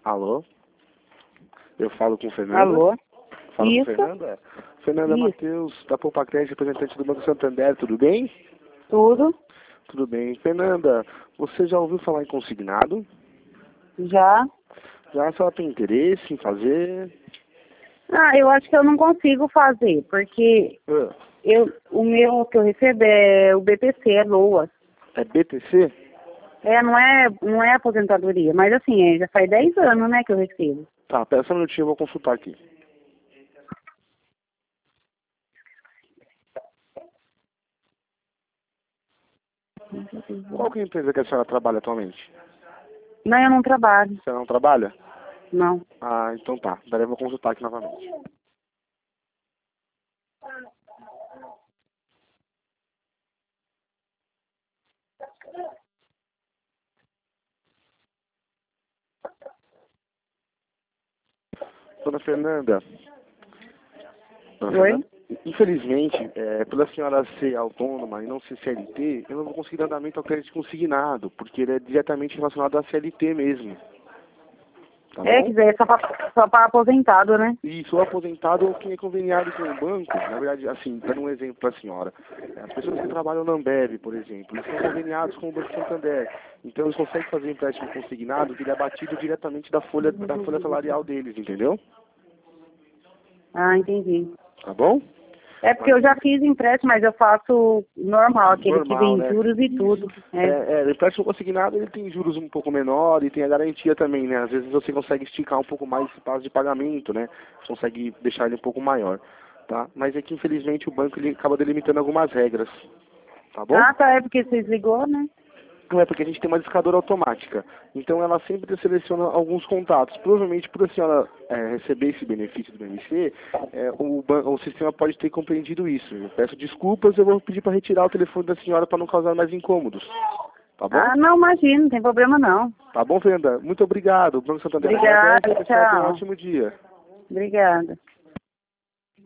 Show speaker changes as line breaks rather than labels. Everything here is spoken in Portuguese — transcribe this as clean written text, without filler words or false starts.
Alô? Eu falo com Fernanda?
Alô?
Falo
Isso.
com Fernanda? Fernanda
Isso.
Matheus, da Poupacred, representante do Banco Santander, tudo bem?
Tudo?
Tudo bem. Fernanda, você já ouviu falar em consignado?
Já?
Já a senhora tem interesse em fazer?
Eu acho que eu não consigo fazer, porque o meu que eu recebo é o BPC, é LOAS.
É BTC?
Não é aposentadoria, mas assim, já faz 10 anos, né, que eu recebo.
Tá, pera só um minutinho, eu vou consultar aqui. Qual que é a empresa que a senhora trabalha atualmente?
Não, eu não trabalho,
Você não trabalha?
não.
Ah, então tá. Daí eu vou consultar aqui novamente. Dona Fernanda.
Oi?
Infelizmente, pela senhora ser autônoma e não ser CLT, eu não vou conseguir dar andamento ao crédito consignado, porque ele é diretamente relacionado à CLT mesmo. Tá
É,
bom?
quiser, só para aposentado, né?
E sou aposentado ou quem é conveniado com o banco, na verdade, assim, dando um exemplo para a senhora. As pessoas que trabalham na Ambev, por exemplo, eles são conveniados com o Banco Santander. Então eles conseguem fazer empréstimo consignado que ele é abatido diretamente da folha salarial deles, entendeu?
Ah, entendi.
Tá bom?
É porque eu já fiz empréstimo, mas eu faço normal, aquele que
Normal,
vem
né?
juros e tudo.
O empréstimo consignado ele tem juros um pouco menor e tem a garantia também, né? Às vezes você consegue esticar um pouco mais esse prazo de pagamento, né? Consegue deixar ele um pouco maior, tá? Mas é que infelizmente o banco ele acaba delimitando algumas regras, tá bom?
Ah, tá, é porque você desligou, né?
Não é porque a gente tem uma discadora automática. Então ela sempre seleciona alguns contatos. Provavelmente por a senhora receber esse benefício do BMC, o sistema pode ter compreendido isso. Eu peço desculpas, eu vou pedir para retirar o telefone da senhora para não causar mais incômodos. Tá bom?
Ah, não, imagina, não tem problema não.
Tá bom, Fernanda? Muito obrigado. O Banco Santander
Obrigada,
agradece. Pessoal, tenha um
tchau.
ótimo dia.
Obrigada.